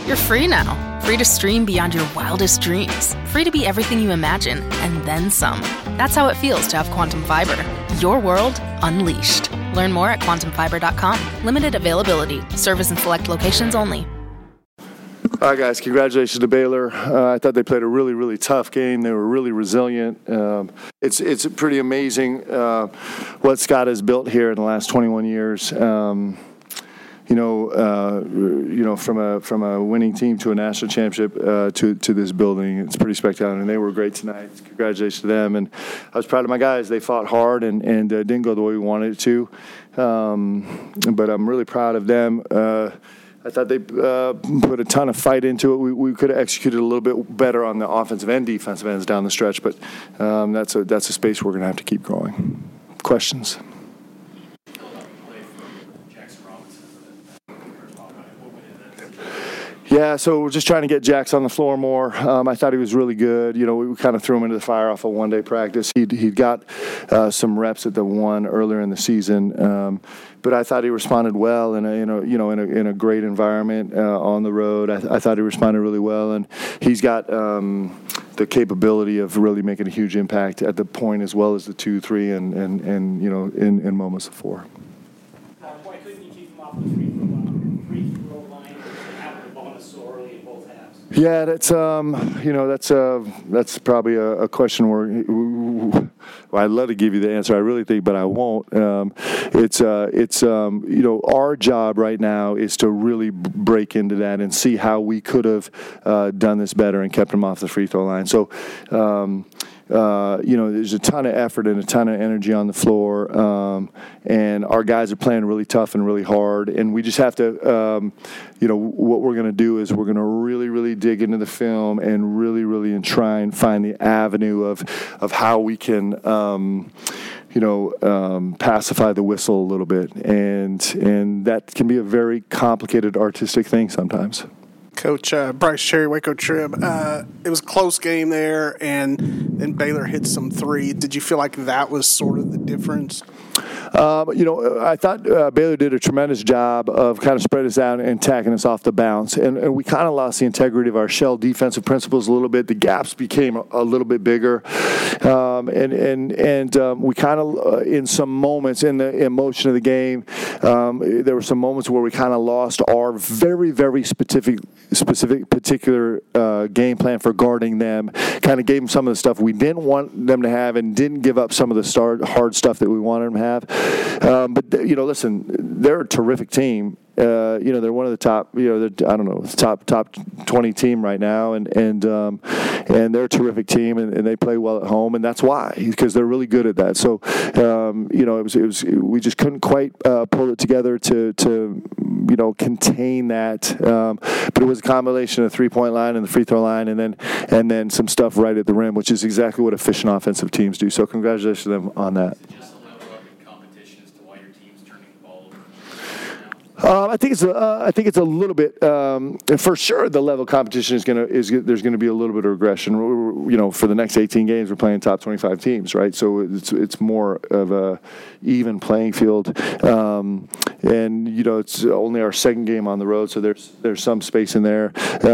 You're free now. Free to stream beyond your wildest dreams. Free to be everything you imagine, and then some. That's how it feels to have Quantum Fiber. Your world unleashed. Learn more at quantumfiber.com. Limited availability. Service in select locations only. All right, guys, congratulations to Baylor. I thought they played a really, really tough game. They were really resilient. It's pretty amazing what Scott has built here in the last 21 years. From a winning team to a national championship to this building, it's pretty spectacular. And they were great tonight. Congratulations to them. And I was proud of my guys. They fought hard and didn't go the way we wanted it to. But I'm really proud of them. I thought they put a ton of fight into it. We could have executed a little bit better on the offensive and defensive ends down the stretch, but that's a space we're going to have to keep growing. Questions? Yeah, so we're just trying to get Jax on the floor more. I thought he was really good. We kind of threw him into the fire off a one-day practice. He'd got some reps at the one earlier in the season, but I thought he responded well in a great environment on the road. I thought he responded really well, and he's got the capability of really making a huge impact at the point as well as the 2, 3, and in moments of 4. Why couldn't you keep him off the free throw line and have the bonus so early in both halves? Yeah, that's probably a question where I'd love to give you the answer. I really think, but I won't. Our job right now is to really break into that and see how we could have done this better and kept him off the free throw line. So. There's a ton of effort and a ton of energy on the floor, and our guys are playing really tough and really hard, and we just have to, what we're going to do is we're going to really, really dig into the film and really, really try and find the avenue of how we can, pacify the whistle a little bit, and that can be a very complicated artistic thing sometimes. Coach Bryce Cherry, Waco Trib. It was a close game there, and then Baylor hit some three. Did you feel like that was sort of the difference? I thought Baylor did a tremendous job of kind of spreading us out and attacking us off the bounce. And we kind of lost the integrity of our shell defensive principles a little bit. The gaps became a little bit bigger. We kind of, in some moments in the emotion of the game, there were some moments where we kind of lost our very, very specific particular game plan for guarding them. Kind of gave them some of the stuff we didn't want them to have and didn't give up some of the hard stuff that we wanted them to have. Listen, they're a terrific team. They're one of the top, top 20 team right now, and they're a terrific team, and they play well at home, and that's why, because they're really good at that. So, we just couldn't quite pull it together to contain that. But it was a combination of the 3-point line and the free throw line, and then some stuff right at the rim, which is exactly what efficient offensive teams do. So, congratulations to them on that. I think it's a little bit. For sure, the level of competition there's going to be a little bit of regression. For the next 18 games, we're playing top 25 teams, right? So it's more of a even playing field. It's only our second game on the road, so there's some space in there.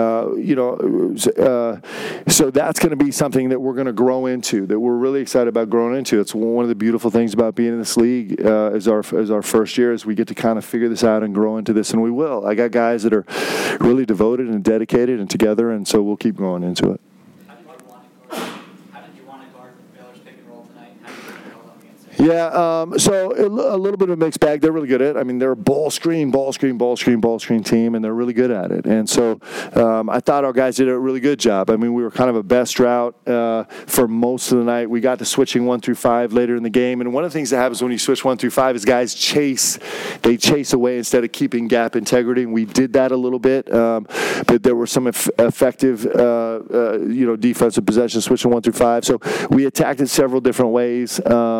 So that's going to be something that we're going to grow into. That we're really excited about growing into. It's one of the beautiful things about being in this league as our first year, is we get to kind of figure this out and grow into this, and we will. I got guys that are really devoted and dedicated and together, and so we'll keep growing into it. How did you want to guard Baylor's pick and roll tonight? How did you hold up against it? Yeah, so a little bit of a mixed bag. They're really good at it. I mean, they're a ball screen team, and they're really good at it. And so I thought our guys did a really good job. I mean, we were kind of a best route for most of the night. We got to switching 1 through 5 later in the game. And one of the things that happens when you switch 1 through 5 is guys chase away instead of keeping gap integrity. And we did that a little bit. But there were some effective, defensive possessions switching 1 through 5. So we attacked it several different ways.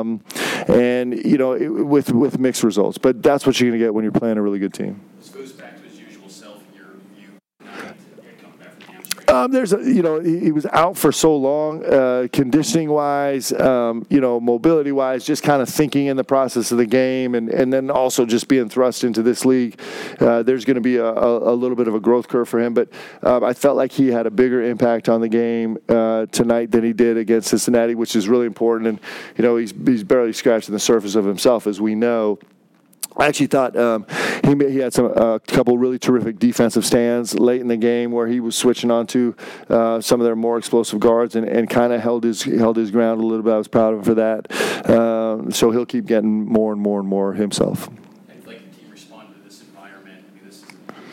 With mixed results. But that's what you're going to get when you're playing a really good team. This goes back to his usual self. He was out for so long, conditioning wise, mobility wise, just kind of thinking in the process of the game, and then also just being thrust into this league. There's going to be a little bit of a growth curve for him, but I felt like he had a bigger impact on the game tonight than he did against Cincinnati, which is really important. And he's barely scratching the surface of himself, as we know. I actually thought he had a couple really terrific defensive stands late in the game where he was switching on to some of their more explosive guards and kind of held his ground a little bit. I was proud of him for that. So he'll keep getting more and more and more himself. How do you like the team respond to this environment? I mean, this is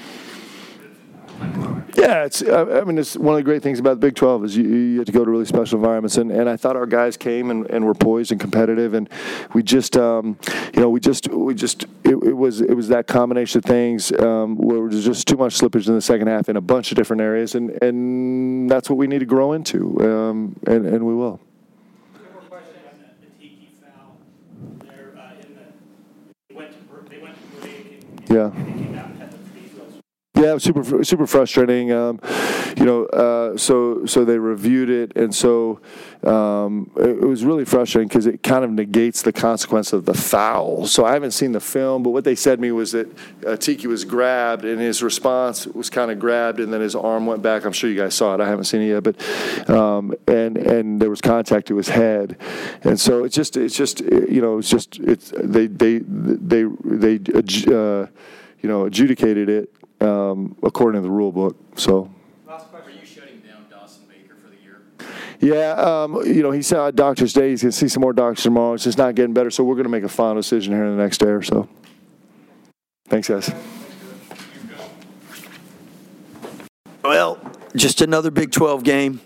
Yeah, it's one of the great things about the Big 12 is you get to go to really special environments, and I thought our guys came and were poised and competitive, and we just it was that combination of things where there was just too much slippage in the second half in a bunch of different areas, and that's what we need to grow into, and we will. The Tiki foul. They went to break. Yeah. They came out and had the free throws. Yeah, it was super frustrating. So they reviewed it, and so it was really frustrating because it kind of negates the consequence of the foul. So I haven't seen the film, but what they said to me was that Tiki was grabbed, and his response was kind of grabbed, and then his arm went back. I'm sure you guys saw it. I haven't seen it yet, but and there was contact to his head, and so they adjudicated it according to the rule book. So. Are you shutting down Dawson Baker for the year? Yeah, he saw doctors today. He's going to see some more doctors tomorrow. It's just not getting better, so we're going to make a final decision here in the next day or so. Thanks, guys. Well, just another Big 12 game.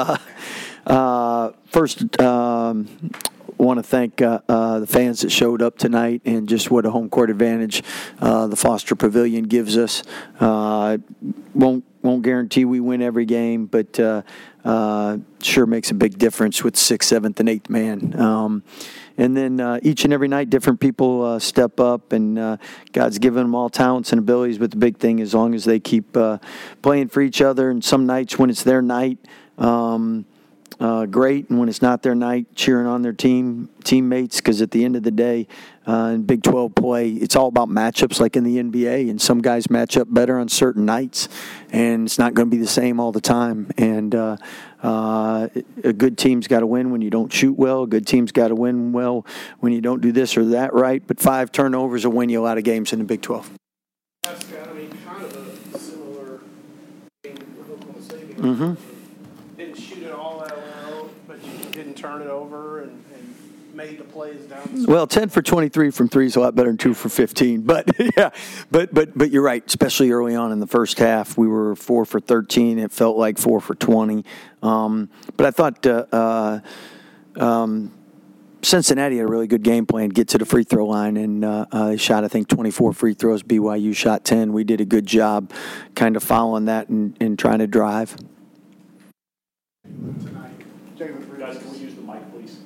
First, want to thank the fans that showed up tonight and just what a home court advantage the Foster Pavilion gives us. Won't guarantee we win every game, but sure makes a big difference with 6th, 7th, and 8th man. And then each and every night, different people step up, and God's given them all talents and abilities. But the big thing, as long as they keep playing for each other, and some nights when it's their night, great, and when it's not their night, cheering on their teammates, because at the end of the day, in Big 12 play, it's all about matchups like in the NBA, and some guys match up better on certain nights, and it's not going to be the same all the time. And a good team's got to win when you don't shoot well. A good team's got to win well when you don't do this or that right. But 5 turnovers will win you a lot of games in the Big 12. That's kind of a similar thing with Oklahoma State. Mm-hmm. Didn't shoot it all that well, but you didn't turn it over and made the plays down. Well, 10 for 23 from three is a lot better than 2 for 15. But yeah, but you're right. Especially early on in the first half, we were 4 for 13. It felt like 4 for 20. But I thought Cincinnati had a really good game plan, get to the free throw line, and they shot, I think, 24 free throws. BYU shot 10. We did a good job kind of following that and trying to drive. Guys, can we use the mic, please?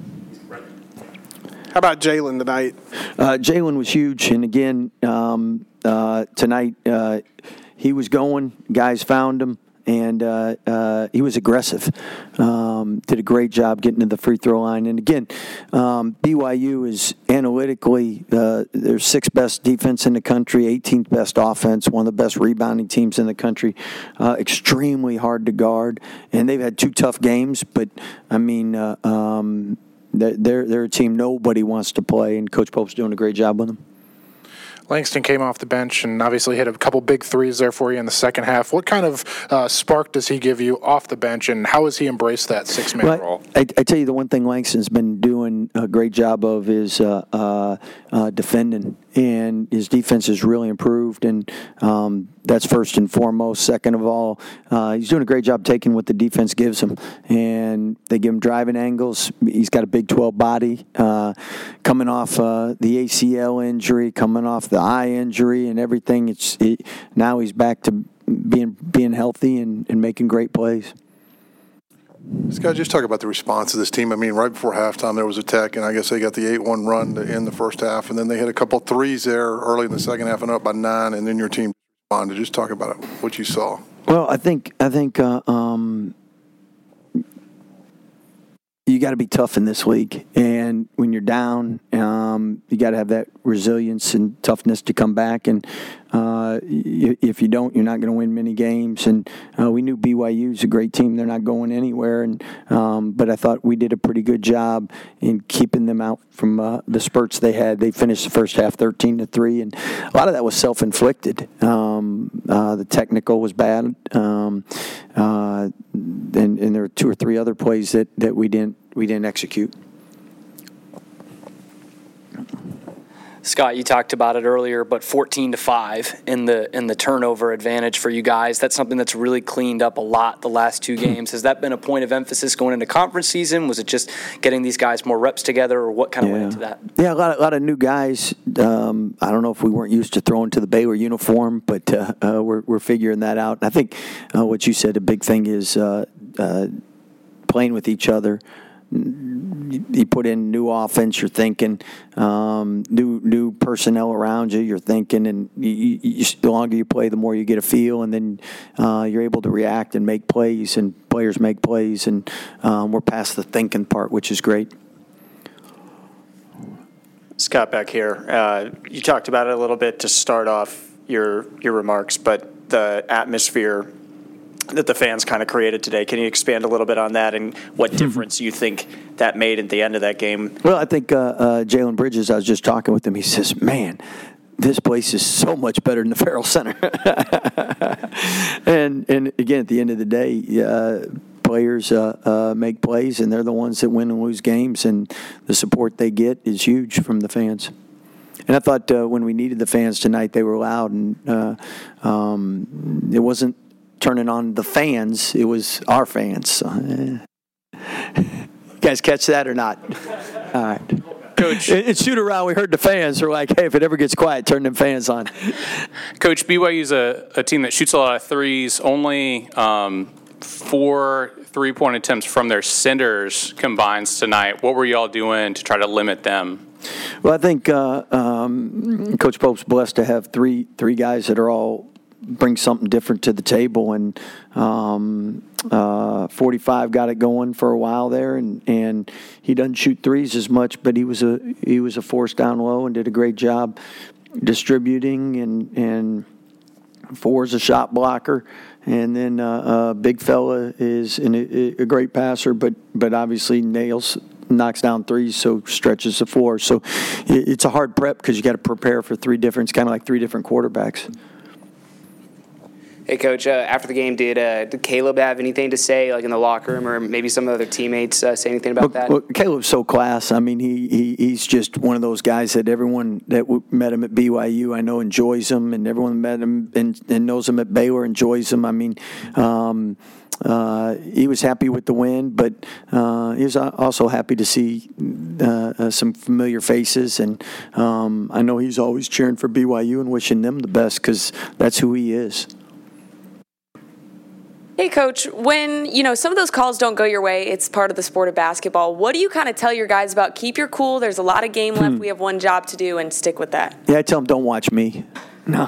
How about Jalen tonight? Jalen was huge, and again, tonight he was going. Guys found him, and he was aggressive. Did a great job getting to the free throw line. And again, BYU is analytically their 6th best defense in the country, 18th best offense, one of the best rebounding teams in the country. Extremely hard to guard, and they've had 2 tough games. But I mean, they're a team nobody wants to play, and Coach Pope's doing a great job with them. Langston came off the bench and obviously hit a couple big threes there for you in the second half. What kind of spark does he give you off the bench, and how has he embraced that 6-man role? I tell you, the one thing Langston's been doing a great job of is defending, and his defense has really improved, and that's first and foremost. Second of all, he's doing a great job taking what the defense gives him, and they give him driving angles. He's got a Big 12 body, coming off the ACL injury, coming off the eye injury, and everything. Now he's back to being healthy and making great plays. Scott, just talk about the response of this team. I mean, right before halftime, there was a tech, and I guess they got the 8-1 run to end the first half, and then they hit a couple threes there early in the second half and up by 9, and then your team responded. Just talk about it, what you saw. Well, I think you got to be tough in this league, and when you're down, you got to have that resilience and toughness to come back. And if you don't, you're not going to win many games. And we knew BYU's a great team; they're not going anywhere. And but I thought we did a pretty good job in keeping them out from the spurts they had. They finished the first half 13-3, and a lot of that was self-inflicted. The technical was bad, and there were 2 or 3 other plays that we didn't execute. Scott, you talked about it earlier, but 14-5 in the turnover advantage for you guys. That's something that's really cleaned up a lot the last 2 games. Has that been a point of emphasis going into conference season? Was it just getting these guys more reps together, or what kind of went into that? Yeah, a lot of new guys. I don't know if we weren't used to throwing to the Baylor uniform, but we're figuring that out. And I think what you said, a big thing is playing with each other. You put in new offense, you're thinking, new personnel around you, you're thinking, and the longer you play, the more you get a feel, and then you're able to react and make plays, and players make plays, and we're past the thinking part, which is great. Scott back here. You talked about it a little bit to start off your remarks, but the atmosphere that the fans kind of created today. Can you expand a little bit on that and what difference you think that made at the end of that game? Well, I think Jalen Bridges, I was just talking with him, he says, man, this place is so much better than the Farrell Center. and again, at the end of the day, players make plays, and they're the ones that win and lose games, and the support they get is huge from the fans. And I thought when we needed the fans tonight, they were loud, and it wasn't turning on the fans, it was our fans. You guys catch that or not? All right. Coach. In shoot around, we heard the fans are like, hey, if it ever gets quiet, turn them fans on. Coach, BYU's a team that shoots a lot of threes, only 4 3-point attempts from their centers combines tonight. What were you all doing to try to limit them? Well, I think Coach Pope's blessed to have three guys that are all bring something different to the table, and 45 got it going for a while there, and he doesn't shoot threes as much, but he was a force down low and did a great job distributing, and 4 is a shot blocker, and then big fella is a great passer, but obviously knocks down threes, so stretches the floor. So it's a hard prep because you got to prepare for 3 different, it's kind of like 3 different quarterbacks. Hey, Coach, after the game, did Caleb have anything to say, like in the locker room, or maybe some of the other teammates say anything about that? Well, Caleb's so class. I mean, he's just one of those guys that everyone that met him at BYU, I know, enjoys him, and everyone met him and knows him at Baylor enjoys him. I mean, he was happy with the win, but he was also happy to see some familiar faces, and I know he's always cheering for BYU and wishing them the best because that's who he is. Hey, Coach, when, some of those calls don't go your way, it's part of the sport of basketball. What do you kind of tell your guys about keep your cool, there's a lot of game left, we have one job to do, and stick with that? Yeah, I tell them don't watch me. No.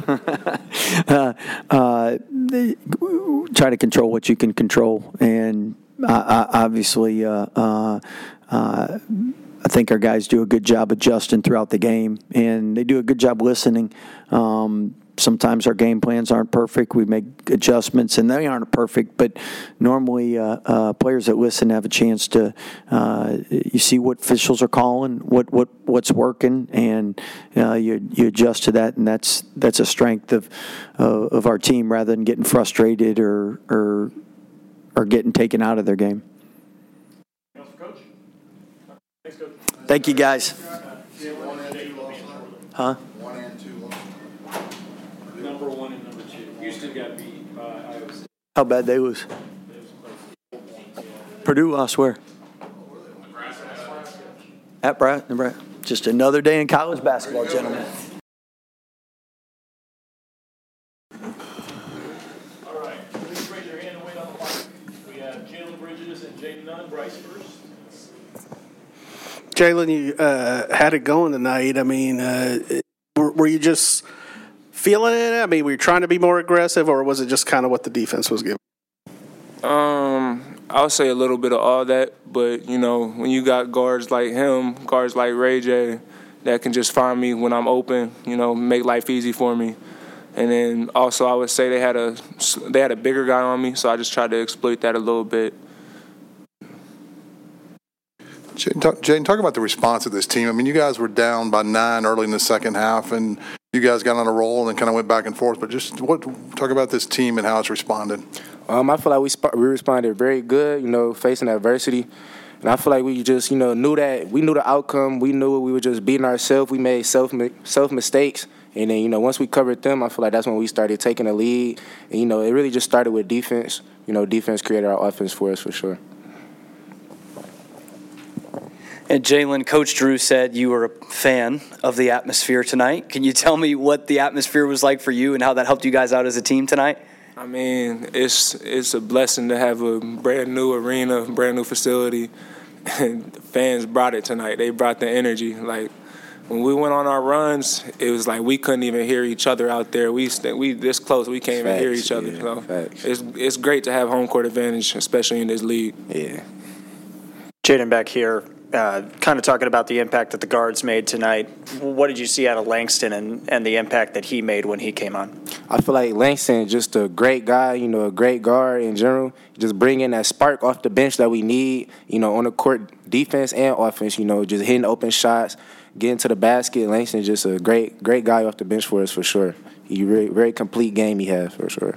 Try to control what you can control. And obviously, I think our guys do a good job adjusting throughout the game, and they do a good job listening. Sometimes our game plans aren't perfect. We make adjustments, and they aren't perfect. But normally, players that listen have a chance to you see what officials are calling, what's working, and you adjust to that. And that's a strength of our team, rather than getting frustrated or getting taken out of their game. Thank you, guys. Huh? Number 1 and number 2. Houston got beat by Iowa State. How bad they lose? Purdue lost where? At Nebraska. Just another day in college basketball, gentlemen. All right. Please raise your hand and wait on the mic. We have Jalen Bridges and Jaden Nunn. Bryce first. Jalen, you had it going tonight. I mean, were you just feeling it? I mean, were you trying to be more aggressive, or was it just kind of what the defense was giving? I would say a little bit of all that, but, you know, when you got guards like him, guards like Ray J, that can just find me when I'm open, you know, make life easy for me. And then also I would say they had a bigger guy on me, so I just tried to exploit that a little bit. Jaden, talk about the response of this team. I mean, you guys were down by 9 early in the second half, and you guys got on a roll and then kind of went back and forth. But just talk about this team and how it's responded. I feel like we responded very good, you know, facing adversity. And I feel like we just, you know, knew the outcome. We knew we were just beating ourselves. We made self mistakes. And then, you know, once we covered them, I feel like that's when we started taking the lead. And, you know, it really just started with defense. You know, defense created our offense for us for sure. And Jalen, Coach Drew said you were a fan of the atmosphere tonight. Can you tell me what the atmosphere was like for you and how that helped you guys out as a team tonight? I mean, it's a blessing to have a brand new arena, brand new facility, and the fans brought it tonight. They brought the energy. Like when we went on our runs, it was like we couldn't even hear each other out there. We this close, we can't even hear each other. Yeah, so it's great to have home court advantage, especially in this league. Yeah. Jaden back here. Kind of talking about the impact that the guards made tonight. What did you see out of Langston and the impact that he made when he came on? I feel like Langston is just a great guy, you know, a great guard in general. Just bringing that spark off the bench that we need, you know, on the court, defense and offense, you know, just hitting open shots, getting to the basket. Langston is just a great guy off the bench for us for sure. He very complete game he has for sure.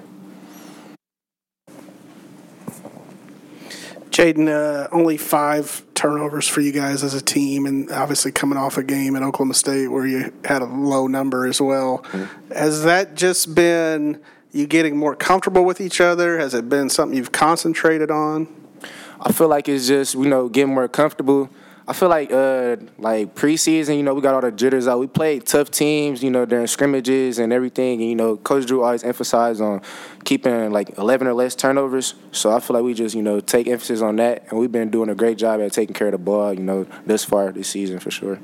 Jaden, only 5 turnovers for you guys as a team, and obviously coming off a game in Oklahoma State where you had a low number as well. Mm-hmm. Has that just been you getting more comfortable with each other? Has it been something you've concentrated on? I feel like it's just, you know, getting more comfortable. I feel like preseason, you know, we got all the jitters out. We played tough teams, you know, during scrimmages and everything. And, you know, Coach Drew always emphasized on keeping, like, 11 or less turnovers. So I feel like we just, you know, take emphasis on that. And we've been doing a great job at taking care of the ball, you know, this far this season for sure.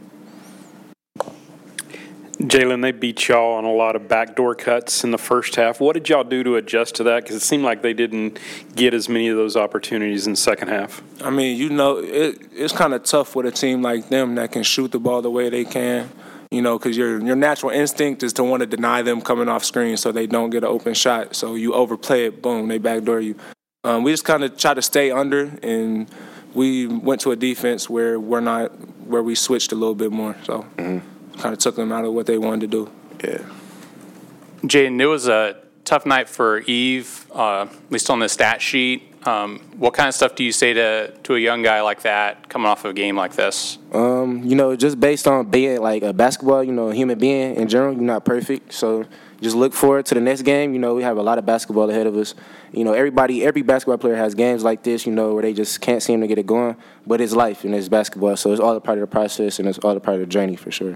Jalen, they beat y'all on a lot of backdoor cuts in the first half. What did y'all do to adjust to that? Because it seemed like they didn't get as many of those opportunities in the second half. I mean, you know, it's kind of tough with a team like them that can shoot the ball the way they can, you know, because your natural instinct is to want to deny them coming off screen so they don't get an open shot. So you overplay it, boom, they backdoor you. We just kind of try to stay under, and we went to a defense where we switched a little bit more. So. Mm-hmm. Kind of took them out of what they wanted to do. Yeah. Jaden, it was a tough night for Eve, at least on the stat sheet. What kind of stuff do you say to a young guy like that coming off of a game like this? You know, just based on being like a basketball, you know, a human being in general, you're not perfect. So just look forward to the next game. You know, we have a lot of basketball ahead of us. You know, every basketball player has games like this, you know, where they just can't seem to get it going. But it's life and it's basketball, so it's all a part of the process and it's all a part of the journey for sure.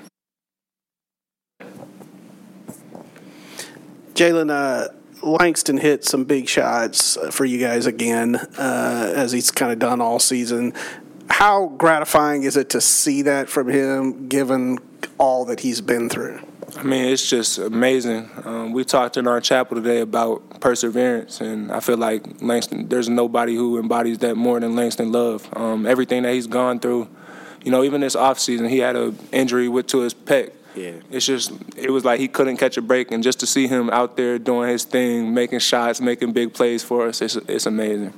Jalen, Langston hit some big shots for you guys again, as he's kind of done all season. How gratifying is it to see that from him, given all that he's been through? I mean, it's just amazing. We talked in our chapel today about perseverance, and I feel like Langston, there's nobody who embodies that more than Langston Love. Everything that he's gone through, you know, even this offseason, he had an injury to his pec. Yeah. It was like he couldn't catch a break, and just to see him out there doing his thing, making shots, making big plays for us, it's amazing.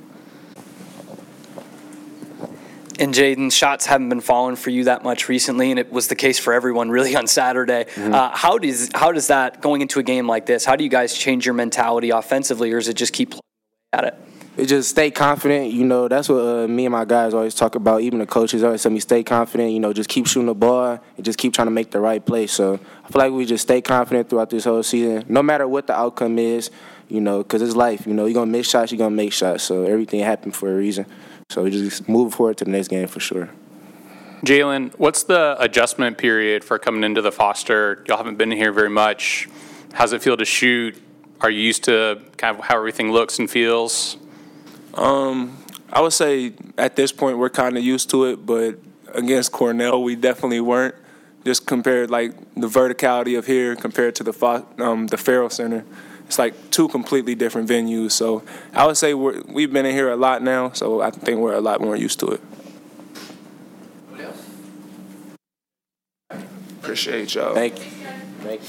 And Jaden, shots haven't been falling for you that much recently, and it was the case for everyone really on Saturday. Mm-hmm. How does that, going into a game like this, how do you guys change your mentality offensively, or is it just keep playing at it? It just stay confident, you know. That's what me and my guys always talk about. Even the coaches always tell me stay confident, you know, just keep shooting the ball and just keep trying to make the right play. So I feel like we just stay confident throughout this whole season, no matter what the outcome is, you know, because it's life. You know, you're going to miss shots, you're going to make shots. So everything happened for a reason. So we just move forward to the next game for sure. Jalen, what's the adjustment period for coming into the Foster? Y'all haven't been here very much. How's it feel to shoot? Are you used to kind of how everything looks and feels? I would say at this point we're kind of used to it, but against Cornell we definitely weren't. just compared like the verticality of here compared to the Farrell Center. It's like two completely different venues. So I would say we've been in here a lot now, so I think we're a lot more used to it. Appreciate y'all. Thank you. Thank you.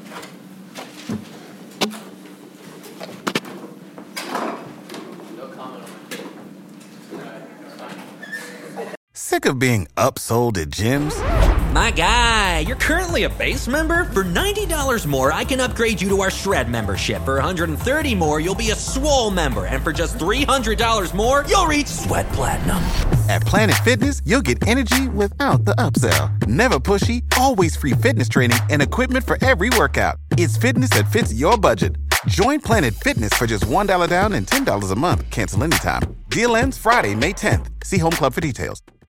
Sick of being upsold at gyms? My guy, you're currently a base member? For $90 more, I can upgrade you to our Shred membership. For $130 more, you'll be a Swole member. And for just $300 more, you'll reach Sweat Platinum. At Planet Fitness, you'll get energy without the upsell. Never pushy, always free fitness training and equipment for every workout. It's fitness that fits your budget. Join Planet Fitness for just $1 down and $10 a month. Cancel anytime. Deal ends Friday, May 10th. See Home Club for details.